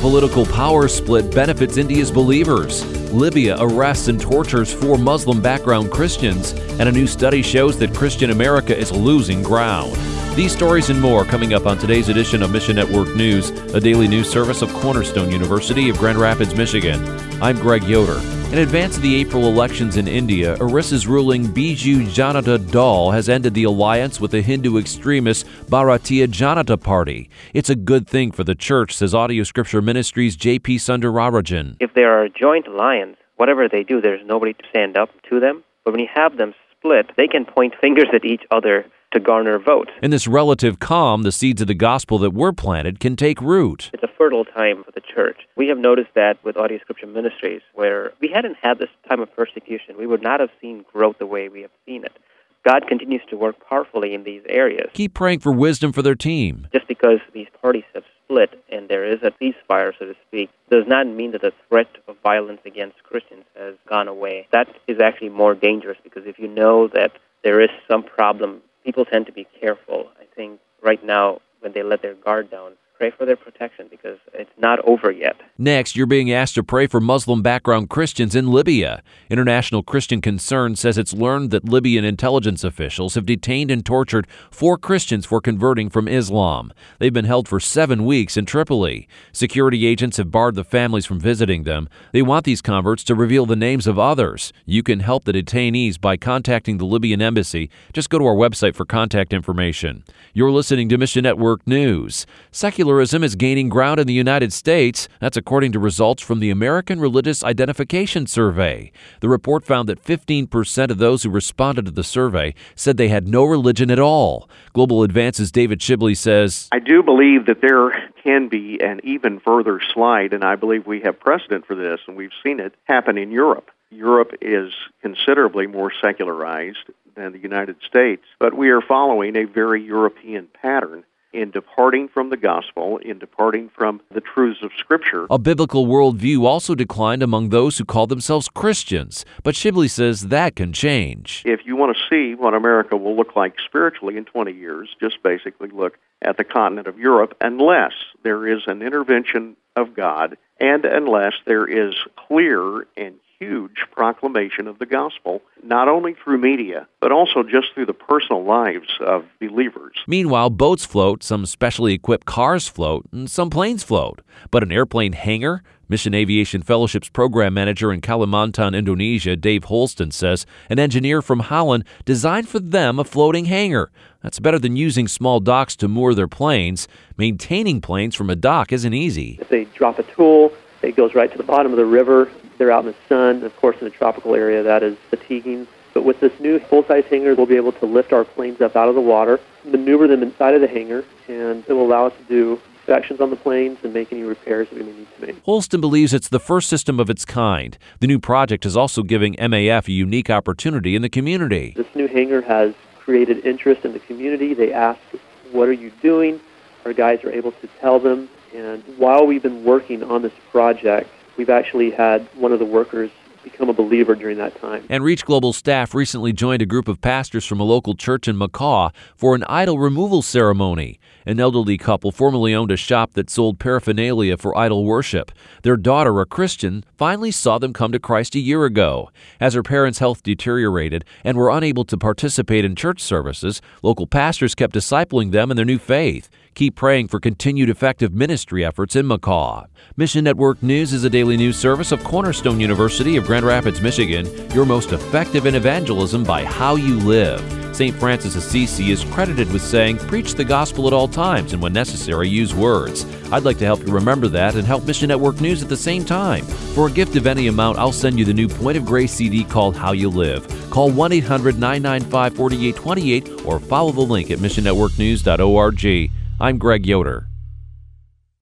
Geopolitical power split benefits India's believers. Libya arrests and tortures 4 Muslim background Christians, and a new study shows that Christian America is losing ground. These stories and more coming up on today's edition of Mission Network News, a daily news service of Cornerstone University of Grand Rapids, Michigan. I'm Greg Yoder. In advance of the April elections in India, Orissa's ruling Biju Janata Dal has ended the alliance with the Hindu extremist Bharatiya Janata Party. It's a good thing for the church, says Audio Scripture Ministries' J.P. Sundararajan. If they are a joint alliance, whatever they do, there's nobody to stand up to them. But when you have them split, they can point fingers at each other to garner votes. In this relative calm, the seeds of the gospel that were planted can take root. It's a fertile time for the church. We have noticed that with Audio Scripture Ministries, where we hadn't had this time of persecution, we would not have seen growth the way we have seen it. God continues to work powerfully in these areas. Keep praying for wisdom for their team. Just because these parties have split and there is a ceasefire, so to speak, does not mean that the threat of violence against Christians has gone away. That is actually more dangerous, because if you know that there is some problem, people tend to be careful. I think right now, when they let their guard down, pray for their protection, because it's not over yet. Next, you're being asked to pray for Muslim background Christians in Libya. International Christian Concern says it's learned that Libyan intelligence officials have detained and tortured 4 Christians for converting from Islam. They've been held for 7 weeks in Tripoli. Security agents have barred the families from visiting them. They want these converts to reveal the names of others. You can help the detainees by contacting the Libyan embassy. Just go to our website for contact information. You're listening to Mission Network News. Secularism is gaining ground in the United States. That's according to results from the American Religious Identification Survey. The report found that 15% of those who responded to the survey said they had no religion at all. Global Advance's David Shibley says, I do believe that there can be an even further slide, and I believe we have precedent for this, and we've seen it happen in Europe. Europe is considerably more secularized than the United States, but we are following a very European pattern in departing from the gospel, in departing from the truths of Scripture. A biblical worldview also declined among those who call themselves Christians, but Shibley says that can change. If you want to see what America will look like spiritually in 20 years, just basically look at the continent of Europe, unless there is an intervention of God, and unless there is clear and huge proclamation of the gospel, not only through media, but also just through the personal lives of believers. Meanwhile, boats float, some specially equipped cars float, and some planes float. But an airplane hangar? Mission Aviation Fellowship's program manager in Kalimantan, Indonesia, Dave Holston, says an engineer from Holland designed for them a floating hangar. That's better than using small docks to moor their planes. Maintaining planes from a dock isn't easy. If they drop a tool, it goes right to the bottom of the river. They're out in the sun. Of course, in a tropical area, that is fatiguing. But with this new full-size hangar, we'll be able to lift our planes up out of the water, maneuver them inside of the hangar, and it will allow us to do inspections on the planes and make any repairs that we may need to make. Holston believes it's the first system of its kind. The new project is also giving MAF a unique opportunity in the community. This new hangar has created interest in the community. They ask, what are you doing? Our guys are able to tell them. And while we've been working on this project, we've actually had one of the workers become a believer during that time. And Reach Global staff recently joined a group of pastors from a local church in Macaw for an idol removal ceremony. An elderly couple formerly owned a shop that sold paraphernalia for idol worship. Their daughter, a Christian, finally saw them come to Christ a year ago. As her parents' health deteriorated and were unable to participate in church services, local pastors kept discipling them in their new faith. Keep praying for continued effective ministry efforts in Macaw. Mission Network News is a daily news service of Cornerstone University of Grand Rapids, Michigan, your most effective in evangelism by how you live. St. Francis Assisi is credited with saying, preach the gospel at all times and when necessary, use words. I'd like to help you remember that and help Mission Network News at the same time. For a gift of any amount, I'll send you the new Point of Grace CD called How You Live. Call 1-800-995-4828 or follow the link at missionnetworknews.org. I'm Greg Yoder.